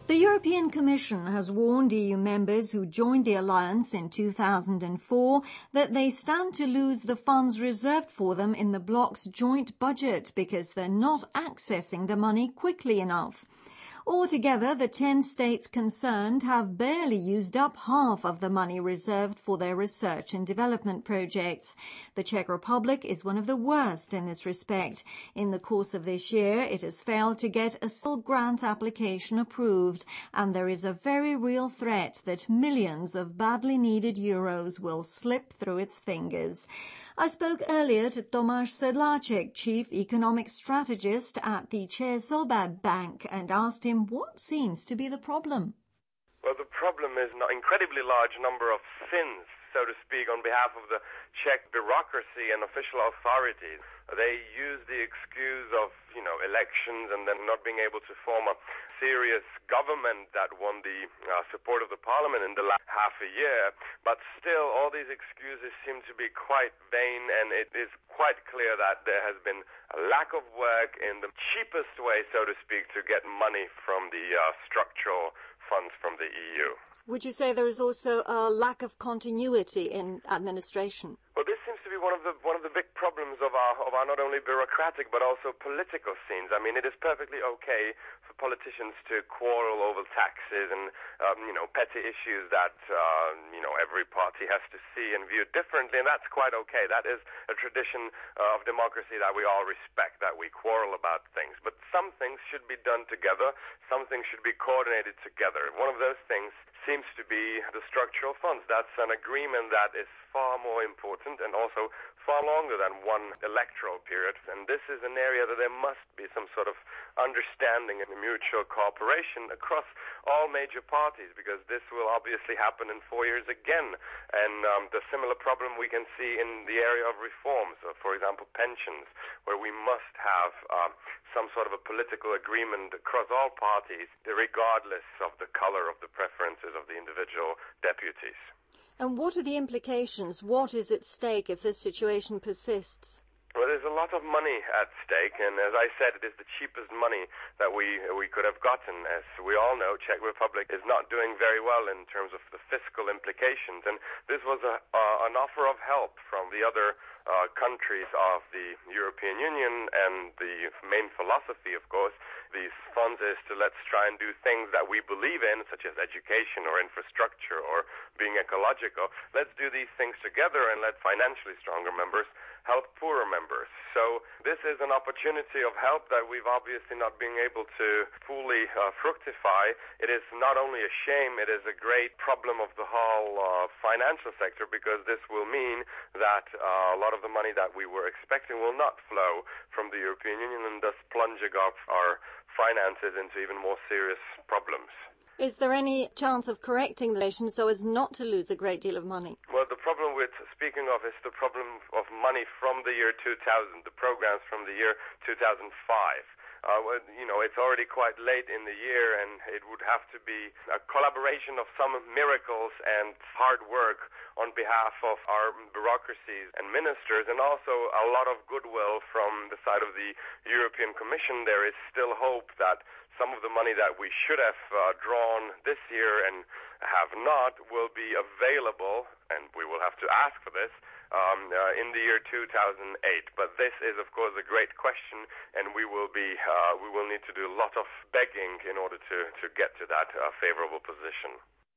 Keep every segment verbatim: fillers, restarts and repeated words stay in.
The European Commission has warned E U members who joined the alliance in two thousand four that they stand to lose the funds reserved for them in the bloc's joint budget because they're not accessing the money quickly enough. Altogether, the ten states concerned have barely used up half of the money reserved for their research and development projects. The Czech Republic is one of the worst in this respect. In the course of this year, it has failed to get a single grant application approved, and there is a very real threat that millions of badly needed euros will slip through its fingers. I spoke earlier to Tomáš Sedláček, Chief Economic Strategist at the ČSOB Bank, and asked him what seems to be the problem. Well, the problem is an incredibly large number of sins, so to speak, on behalf of the Czech bureaucracy and official authorities. They use the excuse of, you know, elections and then not being able to form a serious government that won the uh, support of the parliament in the last half a year. But still, all these excuses seem to be quite vain, and it is quite clear that there has been a lack of work in the cheapest way, so to speak, to get money from the uh, structural funds from the E U. Would you say there is also a lack of continuity in administration? Well, this seems to be one of the one of the big problems of our of our not only bureaucratic but also political scenes. I mean, it is perfectly okay for politicians to quarrel over taxes and um, you know petty issues that uh, you know every party has to see and view differently, and that's quite okay. That is a tradition uh, of democracy that we all respect. That we quarrel about things, but some things should be done together. Some things should be coordinated together. One of those things seems to be the structural funds. That's an agreement that is far more important and also far longer than one electoral period. And this is an area that there must be some sort of understanding and mutual cooperation across all major parties, because this will obviously happen in four years again. And um, the similar problem we can see in the area of reforms, uh, for example, pensions, where we must have uh, some sort of a political agreement across all parties, regardless of the color of the preferences of the individual deputies. And what are the implications? What is at stake if this situation persists? Well, there's a lot of money at stake, and as I said, it is the cheapest money that we we could have gotten. As we all know, Czech Republic is not doing very well in terms of the fiscal implications, and this was a, uh, an offer of help from the other uh, countries of the European Union, and the main philosophy, of course, these funds is to let's try and do things that we believe in, such as education or infrastructure or being ecological. Let's do these things together and let financially stronger members help poorer members. So this is an opportunity of help that we've obviously not been able to fully uh, fructify. It is not only a shame, it is a great problem of the whole uh, financial sector, because this will mean that uh, a lot of the money that we were expecting will not flow from the European Union, and thus plunging off our finances into even more serious problems. Is there any chance of correcting the nation so as not to lose a great deal of money? Well, the problem with speaking of is the problem of money from the year two thousand, the programs from the year two thousand five. Uh, well, you know, it's already quite late in the year, and it would have to be a collaboration of some miracles and hard work on behalf of our bureaucracies and ministers, and also a lot of goodwill from the side of the European Commission. There is still hope that some of the money that we should have uh, drawn this year and have not will be available, and we will have to ask for this, um, uh, in the year two thousand eight. But this is, of course, a great question, and we will be uh, we will need to do a lot of begging in order to, to get to that uh, favorable position.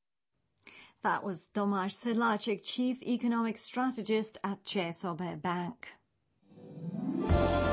That was Tomáš Sedláček, Chief Economic Strategist at ČSOB Bank.